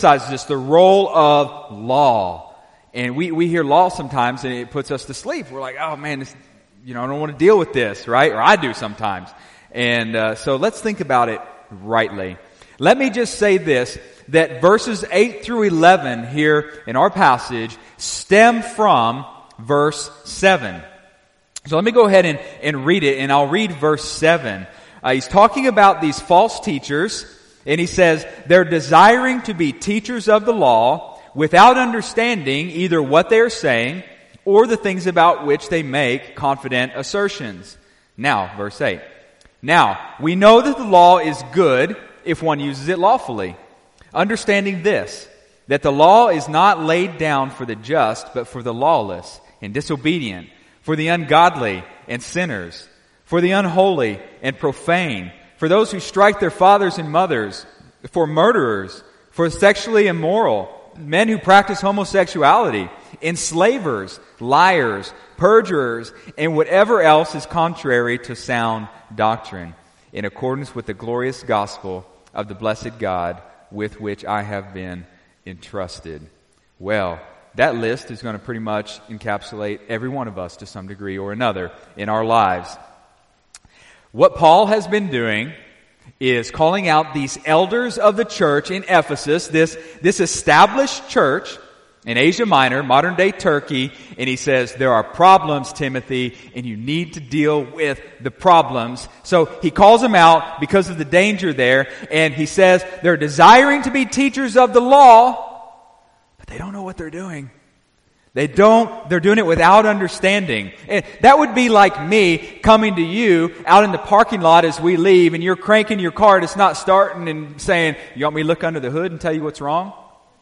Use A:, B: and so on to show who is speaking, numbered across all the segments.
A: This the role of law. And we hear law sometimes and it puts us to sleep. We're like, oh man, this, I don't want to deal with this, right? Or I do sometimes. And so let's think about it rightly. Let me just say this, that verses 8 through 11 here in our passage stem from verse 7. So let me go ahead and read it, and I'll read verse 7. He's talking about these false teachers, and he says, they're desiring to be teachers of the law without understanding either what they are saying or the things about which they make confident assertions. Now, verse 8. Now, we know that the law is good if one uses it lawfully, understanding this, that the law is not laid down for the just, but for the lawless and disobedient, for the ungodly and sinners, for the unholy and profane, for those who strike their fathers and mothers, for murderers, for sexually immoral, men who practice homosexuality, enslavers, liars, perjurers, and whatever else is contrary to sound doctrine, in accordance with the glorious gospel of the blessed God with which I have been entrusted. Well, that list is going to pretty much encapsulate every one of us to some degree or another in our lives. What Paul has been doing is calling out these elders of the church in Ephesus, this established church in Asia Minor, modern day Turkey, and he says, there are problems, Timothy, and you need to deal with the problems. So he calls them out because of the danger there, and he says they're desiring to be teachers of the law, but they don't know what they're doing. They're doing it without understanding. And that would be like me coming to you out in the parking lot as we leave, and you're cranking your car and it's not starting, and saying, you want me to look under the hood and tell you what's wrong?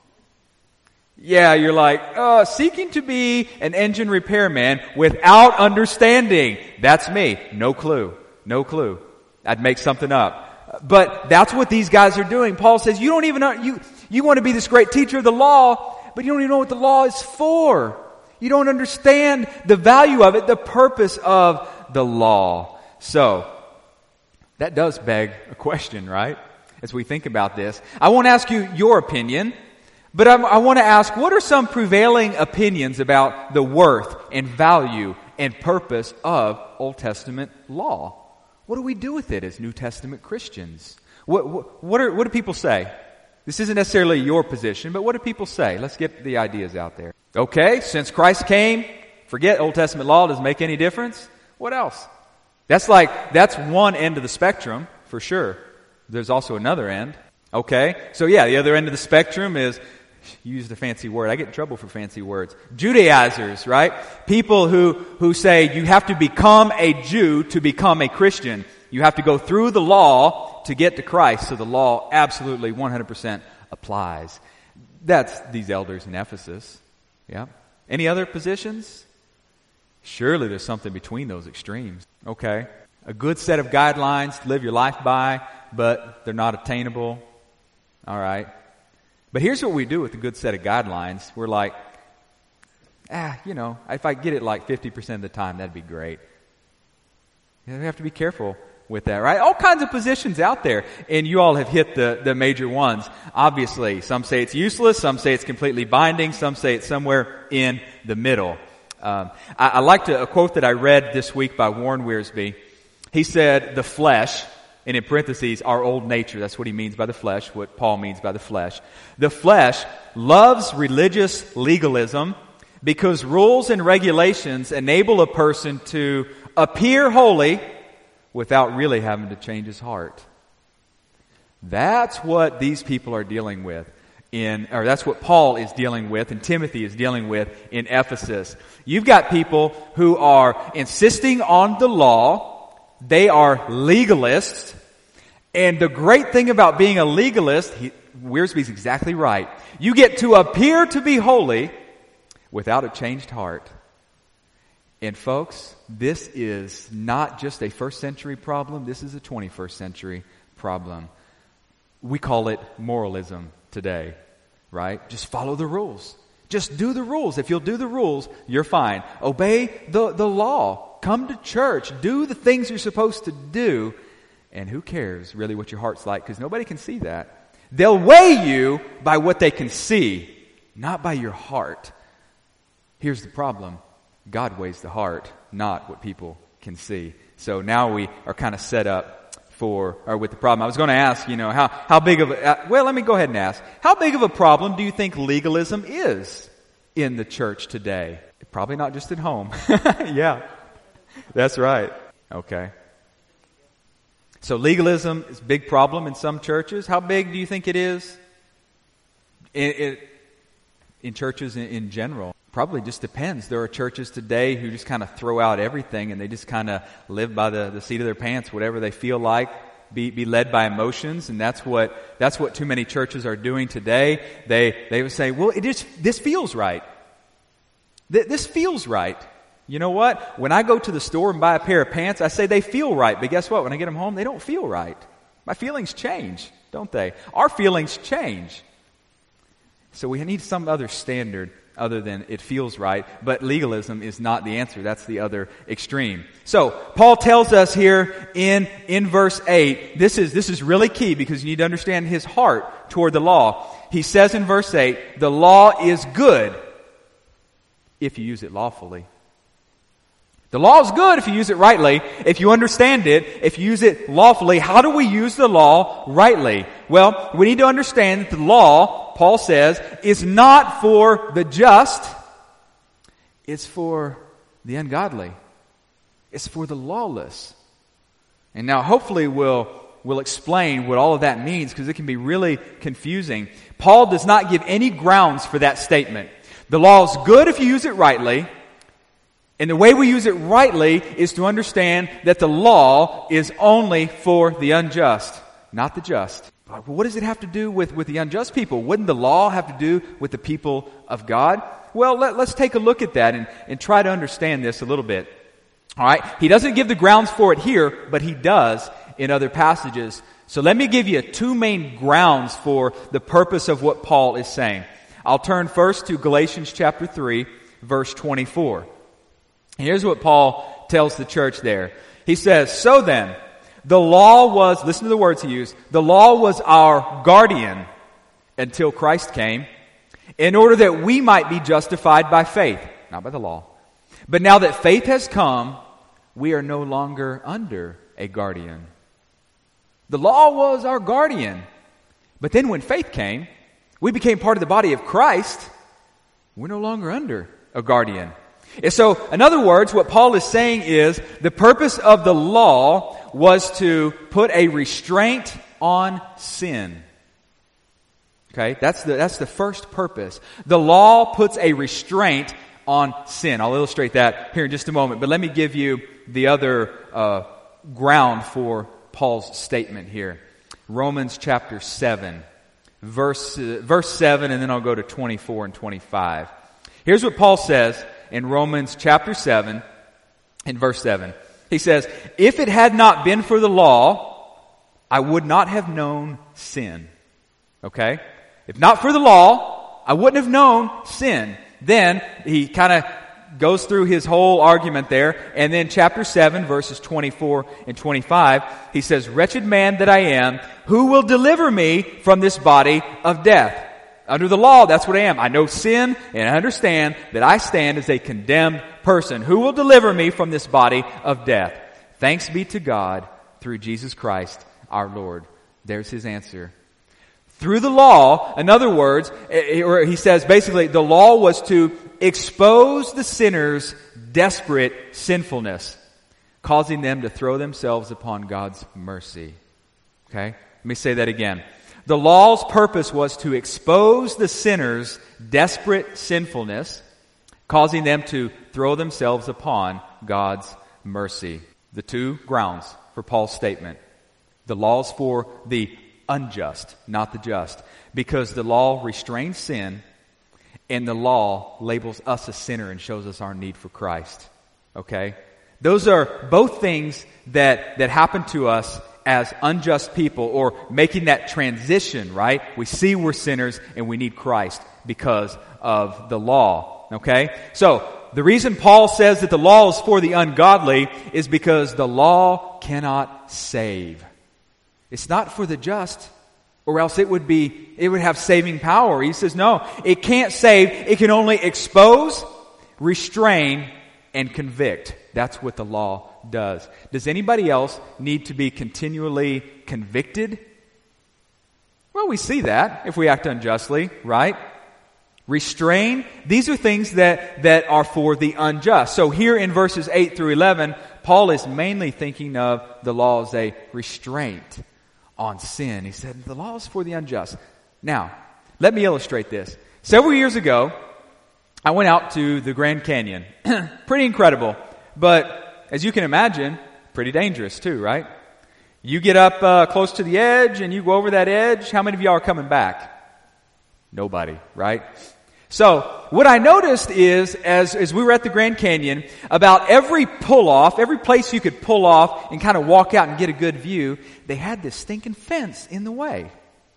A: Yeah, you're like, seeking to be an engine repairman without understanding. That's me. No clue. I'd make something up. But that's what these guys are doing. Paul says, you don't even know, you want to be this great teacher of the law, but you don't even know what the law is for. You don't understand the value of it, the purpose of the law. So, that does beg a question, right? As we think about this. I won't ask you your opinion, but I want to ask, what are some prevailing opinions about the worth and value and purpose of Old Testament law? What do we do with it as New Testament Christians? What do people say? This isn't necessarily your position, but what do people say? Let's get the ideas out there. Okay, since Christ came, forget Old Testament law, doesn't make any difference. What else? That's one end of the spectrum, for sure. There's also another end. Okay, so yeah, the other end of the spectrum is, use the fancy word. I get in trouble for fancy words. Judaizers, right? People who say you have to become a Jew to become a Christian. You have to go through the law to get to Christ. So the law absolutely 100% applies. That's these elders in Ephesus. Yeah. Any other positions? Surely there's something between those extremes. Okay. A good set of guidelines to live your life by, but they're not attainable. All right. But here's what we do with a good set of guidelines. We're like, if I get it like 50% of the time, that'd be great. We have to be careful with that, right? All kinds of positions out there, and you all have hit the major ones. Obviously, some say it's useless, some say it's completely binding, some say it's somewhere in the middle. I liked a quote that I read this week by Warren Wiersbe. He said, the flesh, and in parentheses, our old nature, that's what he means by the flesh, what Paul means by the flesh. The flesh loves religious legalism because rules and regulations enable a person to appear holy without really having to change his heart. That's what these people are dealing with that's what Paul is dealing with and Timothy is dealing with in Ephesus. You've got people who are insisting on the law. They are legalists. And the great thing about being a legalist, Wiersbe's exactly right. You get to appear to be holy without a changed heart. And folks, this is not just a first century problem. This is a 21st century problem. We call it moralism today, right? Just follow the rules. Just do the rules. If you'll do the rules, you're fine. Obey the law. Come to church. Do the things you're supposed to do. And who cares really what your heart's like? Because nobody can see that. They'll weigh you by what they can see, not by your heart. Here's the problem. God weighs the heart, not what people can see. So now we are kind of set up with the problem. I was going to ask, how big of let me go ahead and ask. How big of a problem do you think legalism is in the church today? Probably not just at home. Yeah, that's right. Okay. So legalism is a big problem in some churches. How big do you think it is in churches in general? Probably just depends. There are churches today who just kind of throw out everything and they just kind of live by the seat of their pants, whatever they feel like, be led by emotions, and that's what too many churches are doing today. They would say, well, this feels right. This feels right. You know what? When I go to the store and buy a pair of pants, I say they feel right, but guess what? When I get them home, they don't feel right. My feelings change, don't they? Our feelings change. So we need some other standard other than it feels right, but legalism is not the answer. That's the other extreme. So Paul tells us here in verse 8, this is really key because you need to understand his heart toward the law. He says in verse 8, the law is good if you use it lawfully. The law is good if you use it rightly, if you understand it, if you use it lawfully. How do we use the law rightly? Well, we need to understand that the law, Paul says, is not for the just, it's for the ungodly. It's for the lawless. And now hopefully we'll explain what all of that means because it can be really confusing. Paul does not give any grounds for that statement. The law is good if you use it rightly. And the way we use it rightly is to understand that the law is only for the unjust, not the just. What does it have to do with the unjust people? Wouldn't the law have to do with the people of God? Well, let's take a look at that and try to understand this a little bit. All right? He doesn't give the grounds for it here, but he does in other passages. So let me give you two main grounds for the purpose of what Paul is saying. I'll turn first to Galatians chapter 3, verse 24. Here's what Paul tells the church there. He says, so then, the law was, listen to the words he used, the law was our guardian until Christ came, in order that we might be justified by faith, not by the law. But now that faith has come, we are no longer under a guardian. The law was our guardian. But then when faith came, we became part of the body of Christ. We're no longer under a guardian. And so, in other words, what Paul is saying is the purpose of the law was to put a restraint on sin. Okay, that's the first purpose. The law puts a restraint on sin. I'll illustrate that here in just a moment. But let me give you the other ground for Paul's statement here. Romans chapter 7, verse 7, and then I'll go to 24 and 25. Here's what Paul says in Romans chapter 7, in verse 7. He says, if it had not been for the law, I would not have known sin. Okay? If not for the law, I wouldn't have known sin. Then he kind of goes through his whole argument there. And then chapter 7, verses 24 and 25, he says, wretched man that I am, who will deliver me from this body of death? Under the law, that's what I am. I know sin, and I understand that I stand as a condemned person. Who will deliver me from this body of death? Thanks be to God through Jesus Christ our Lord. There's his answer. Through the law, in other words, he says basically the law was to expose the sinner's desperate sinfulness, causing them to throw themselves upon God's mercy. Okay? Let me say that again. The law's purpose was to expose the sinner's desperate sinfulness, causing them to throw themselves upon God's mercy. The two grounds for Paul's statement. The law's for the unjust, not the just. Because the law restrains sin, and the law labels us a sinner and shows us our need for Christ. Okay? Those are both things that happen to us as unjust people, or making that transition, right? We see we're sinners and we need Christ because of the law. Okay? So, the reason Paul says that the law is for the ungodly is because the law cannot save. It's not for the just. or else it would have saving power. He says, no, it can't save. It can only expose, restrain, and convict. That's what the law does. Does anybody else need to be continually convicted? Well, we see that if we act unjustly, right? Restrain. These are things that are for the unjust. So here in verses 8 through 11, Paul is mainly thinking of the law as a restraint on sin. He said, the law is for the unjust. Now, let me illustrate this. Several years ago, I went out to the Grand Canyon. Pretty incredible. But as you can imagine, pretty dangerous too, right? You get up close to the edge and you go over that edge. How many of y'all are coming back? Nobody, right? So, what I noticed is, as we were at the Grand Canyon, about every pull-off, every place you could pull off and kind of walk out and get a good view, they had this stinking fence in the way.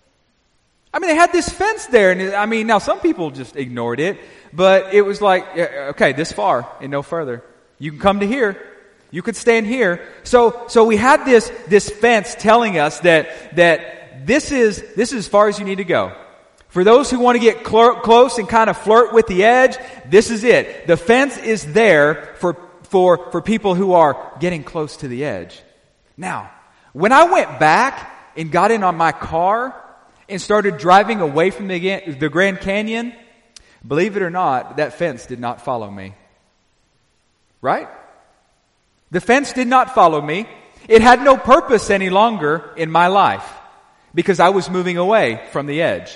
A: I mean, they had this fence there, and now some people just ignored it, but it was like, okay, this far and no further. You can come to here. You could stand here. So we had this fence telling us that this is as far as you need to go. For those who want to get close and kind of flirt with the edge, this is it. The fence is there for people who are getting close to the edge. Now, when I went back and got in on my car and started driving away from the Grand Canyon, believe it or not, that fence did not follow me. Right? The fence did not follow me. It had no purpose any longer in my life because I was moving away from the edge.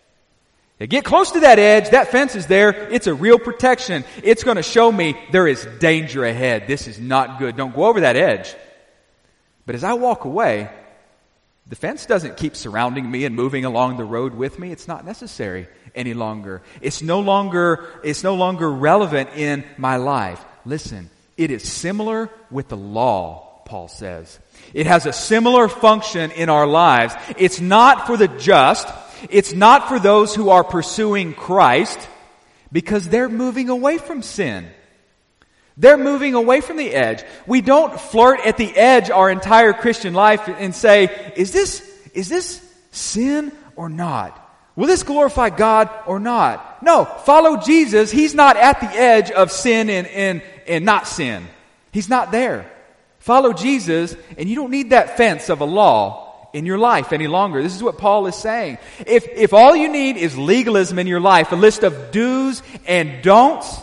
A: You get close to that edge, that fence is there, it's a real protection. It's going to show me there is danger ahead. This is not good. Don't go over that edge. But as I walk away, the fence doesn't keep surrounding me and moving along the road with me. It's not necessary any longer. It's no longer relevant in my life. Listen, it is similar with the law, Paul says. It has a similar function in our lives. It's not for the just. It's not for those who are pursuing Christ because they're moving away from sin. They're moving away from the edge. We don't flirt at the edge our entire Christian life and say, is this sin or not? Will this glorify God or not? No, follow Jesus. He's not at the edge of sin and not sin. He's not there. Follow Jesus, and you don't need that fence of a law in your life any longer. This is what Paul is saying. If all you need is legalism in your life, a list of do's and don'ts,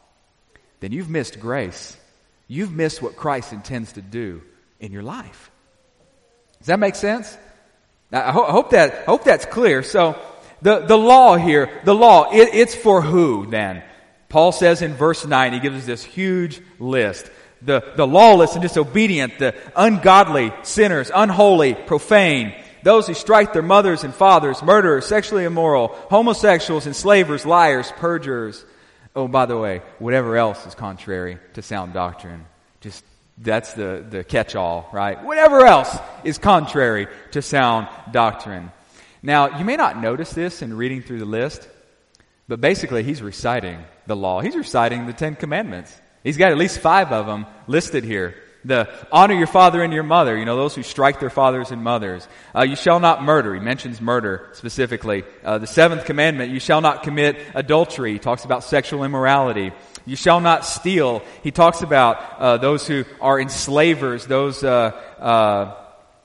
A: then you've missed grace. You've missed what Christ intends to do in your life. Does that make sense? Now, I hope that's clear. So the law here, it's for who then? Paul says in verse 9, he gives us this huge list. The lawless and disobedient, the ungodly, sinners, unholy, profane, those who strike their mothers and fathers, murderers, sexually immoral, homosexuals, enslavers, liars, perjurers. Oh, by the way, whatever else is contrary to sound doctrine. Just, that's the catch-all, right? Whatever else is contrary to sound doctrine. Now, you may not notice this in reading through the list, but basically he's reciting the law. He's reciting the 10 Commandments. He's got at least 5 of them listed here. The honor your father and your mother, those who strike their fathers and mothers. You shall not murder. He mentions murder specifically. The 7th commandment, you shall not commit adultery. He talks about sexual immorality. You shall not steal. He talks about those who are enslavers, those other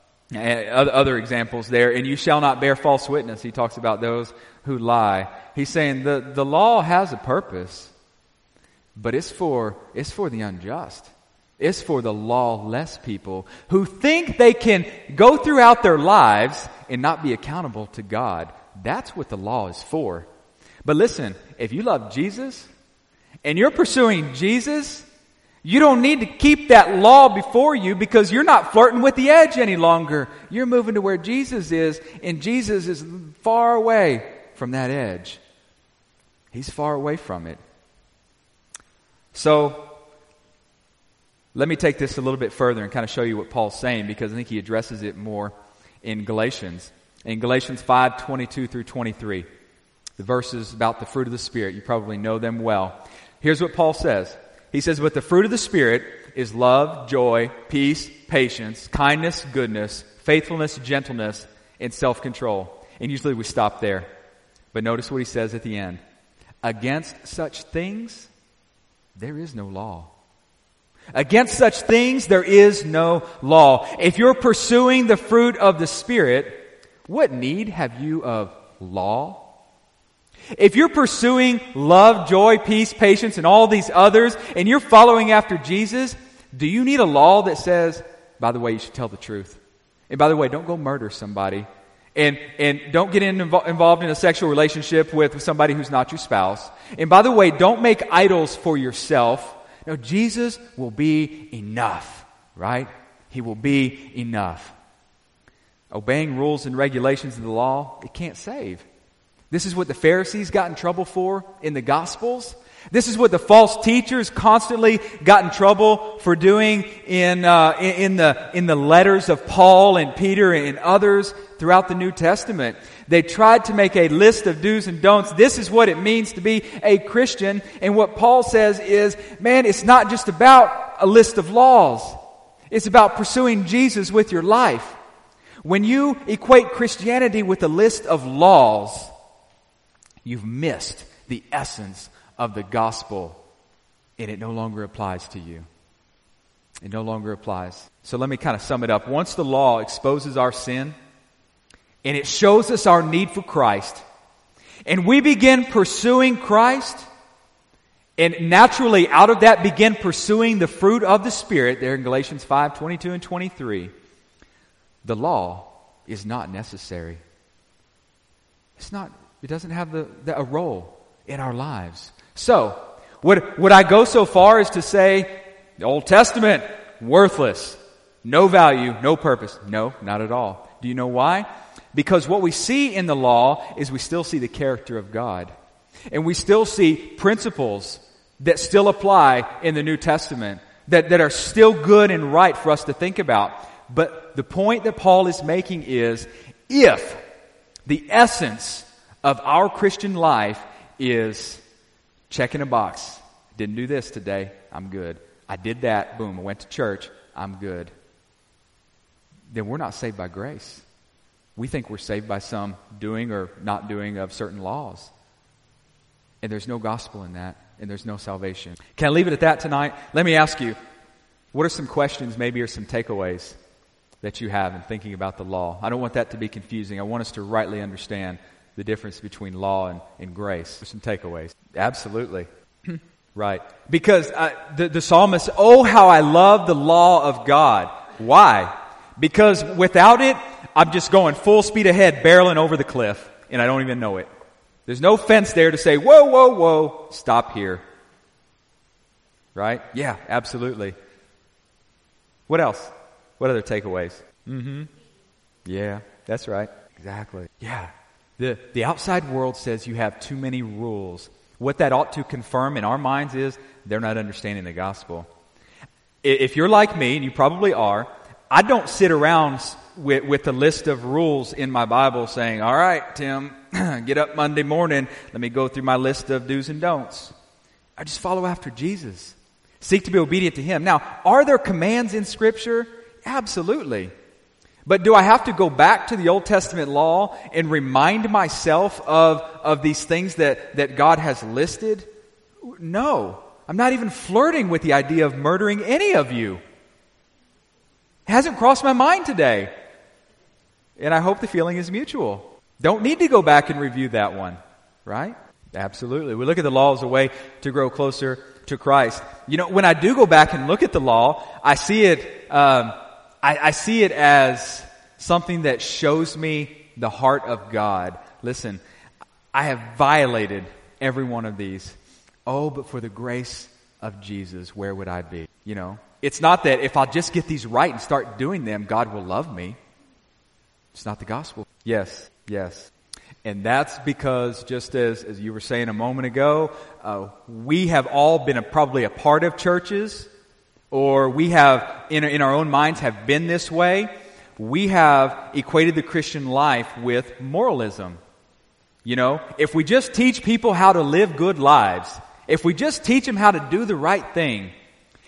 A: examples there. And you shall not bear false witness. He talks about those who lie. He's saying the law has a purpose, but it's for the unjust. It's for the lawless people who think they can go throughout their lives and not be accountable to God. That's what the law is for. But listen, if you love Jesus and you're pursuing Jesus, you don't need to keep that law before you because you're not flirting with the edge any longer. You're moving to where Jesus is, and Jesus is far away from that edge. He's far away from it. So, let me take this a little bit further and kind of show you what Paul's saying, because I think he addresses it more in Galatians. In Galatians 5:22 through 23, the verses about the fruit of the Spirit, you probably know them well. Here's what Paul says. He says, "But the fruit of the Spirit is love, joy, peace, patience, kindness, goodness, faithfulness, gentleness, and self-control. And usually we stop there. But notice what he says at the end. Against such things, there is no law. Against such things, there is no law. If you're pursuing the fruit of the Spirit, what need have you of law? If you're pursuing love, joy, peace, patience, and all these others, and you're following after Jesus, do you need a law that says, by the way, you should tell the truth? And by the way, don't go murder somebody. And don't get involved in a sexual relationship with somebody who's not your spouse. And by the way, don't make idols for yourself. No, Jesus will be enough, right? He will be enough. Obeying rules and regulations of the law, it can't save. This is what the Pharisees got in trouble for in the Gospels. This is what the false teachers constantly got in trouble for doing in the letters of Paul and Peter and others throughout the New Testament. They tried to make a list of do's and don'ts. This is what it means to be a Christian. And what Paul says is, man, it's not just about a list of laws. It's about pursuing Jesus with your life. When you equate Christianity with a list of laws, you've missed the essence of the gospel, and it no longer applies to you. It no longer applies. So let me kind of sum it up. Once the law exposes our sin, and it shows us our need for Christ, and we begin pursuing Christ, and naturally out of that begin pursuing the fruit of the Spirit, there in Galatians 5:22 and 23, the law is not necessary. It doesn't have a role in our lives. So, would I go so far as to say, the Old Testament, worthless, no value, no purpose? No, not at all. Do you know why? Because what we see in the law is we still see the character of God. And we still see principles that still apply in the New Testament, that are still good and right for us to think about. But the point that Paul is making is, if the essence of our Christian life is checking a box. Didn't do this today. I'm good. I did that. Boom. I went to church. I'm good. Then we're not saved by grace. We think we're saved by some doing or not doing of certain laws. And there's no gospel in that. And there's no salvation. Can I leave it at that tonight? Let me ask you, what are some questions maybe or some takeaways that you have in thinking about the law? I don't want that to be confusing. I want us to rightly understand the difference between law and grace. Some takeaways. Absolutely. Right. Because the psalmist, oh, how I love the law of God. Why? Because without it, I'm just going full speed ahead, barreling over the cliff, and I don't even know it. There's no fence there to say, whoa, whoa, whoa, stop here. Right? Yeah, absolutely. What else? What other takeaways? Yeah, that's right. Exactly. Yeah. The outside world says you have too many rules. What that ought to confirm in our minds is they're not understanding the gospel. If you're like me, and you probably are, I don't sit around with a list of rules in my Bible saying, all right, Tim, get up Monday morning, let me go through my list of do's and don'ts. I just follow after Jesus. Seek to be obedient to Him. Now, are there commands in Scripture? Absolutely. But do I have to go back to the Old Testament law and remind myself of these things that God has listed? No. I'm not even flirting with the idea of murdering any of you. It hasn't crossed my mind today. And I hope the feeling is mutual. Don't need to go back and review that one, right? Absolutely. We look at the law as a way to grow closer to Christ. You know, when I do go back and look at the law, I see it I see it as something that shows me the heart of God. Listen, I have violated every one of these. Oh, but for the grace of Jesus, where would I be? You know, it's not that if I'll just get these right and start doing them, God will love me. It's not the gospel. Yes. And that's because, just as you were saying a moment ago, we have all been probably a part of churches, or we have, in our own minds, have been this way. We have equated the Christian life with moralism. You know, if we just teach people how to live good lives, if we just teach them how to do the right thing,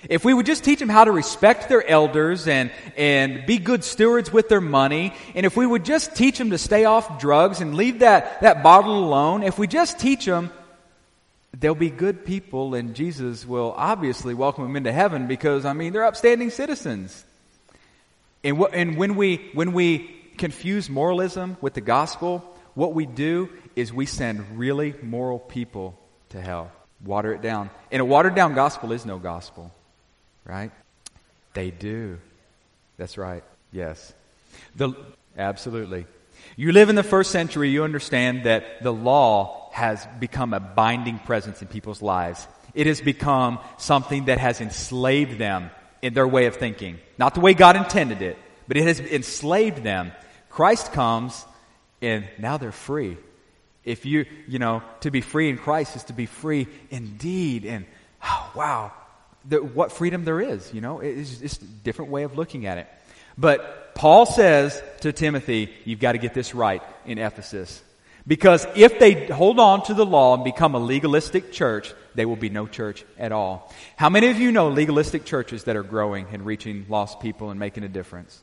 A: If we would just teach them how to respect their elders and be good stewards with their money, and if we would just teach them to stay off drugs and leave that bottle alone, if we just teach them, they'll be good people, and Jesus will obviously welcome them into heaven because, they're upstanding citizens. And when we confuse moralism with the gospel, what we do is we send really moral people to hell. Water it down. And a watered down gospel is no gospel. Right? They do. That's right. Yes. Absolutely. You live in the first century, you understand that the law has become a binding presence in people's lives. It has become something that has enslaved them in their way of thinking. Not the way God intended it, but it has enslaved them. Christ comes, and now they're free. If to be free in Christ is to be free indeed. And, wow. What freedom there is, it's just a different way of looking at it. But Paul says to Timothy, you've got to get this right in Ephesus. Because if they hold on to the law and become a legalistic church, they will be no church at all. How many of you know legalistic churches that are growing and reaching lost people and making a difference?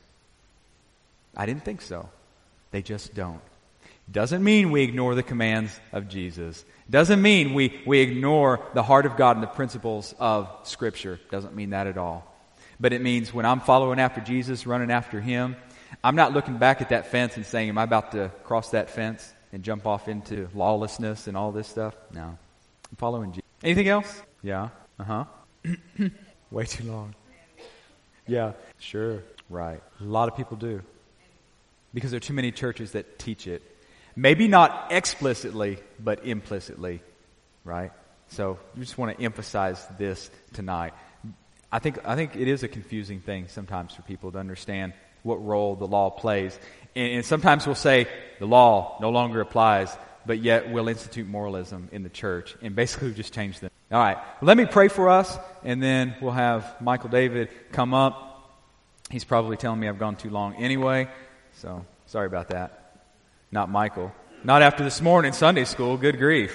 A: I didn't think so. They just don't. Doesn't mean we ignore the commands of Jesus. Doesn't mean we ignore the heart of God and the principles of Scripture. Doesn't mean that at all. But it means when I'm following after Jesus, running after Him, I'm not looking back at that fence and saying, am I about to cross that fence and jump off into lawlessness and all this stuff? No. I'm following Jesus. Anything else? Yeah. Uh-huh. Way too long. Yeah. Sure. Right. A lot of people do. Because there are too many churches that teach it. Maybe not explicitly, but implicitly, right? So we just want to emphasize this tonight. I think it is a confusing thing sometimes for people to understand what role the law plays. And sometimes we'll say the law no longer applies, but yet we'll institute moralism in the church. And basically we've just changed them. All right, let me pray for us, and then we'll have Michael David come up. He's probably telling me I've gone too long anyway, so sorry about that. Not Michael. Not after this morning, Sunday school. Good grief.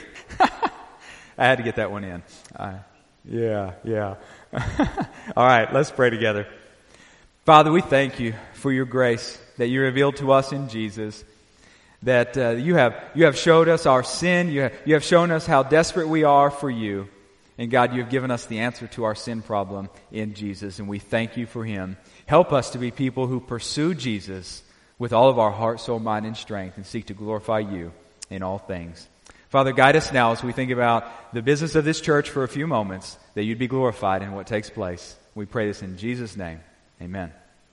A: I had to get that one in. Yeah. All right, let's pray together. Father, we thank you for your grace that you revealed to us in Jesus. That you have showed us our sin. You have shown us how desperate we are for you. And God, you have given us the answer to our sin problem in Jesus. And we thank you for Him. Help us to be people who pursue Jesus with all of our heart, soul, mind, and strength, and seek to glorify you in all things. Father, guide us now as we think about the business of this church for a few moments, that you'd be glorified in what takes place. We pray this in Jesus' name. Amen.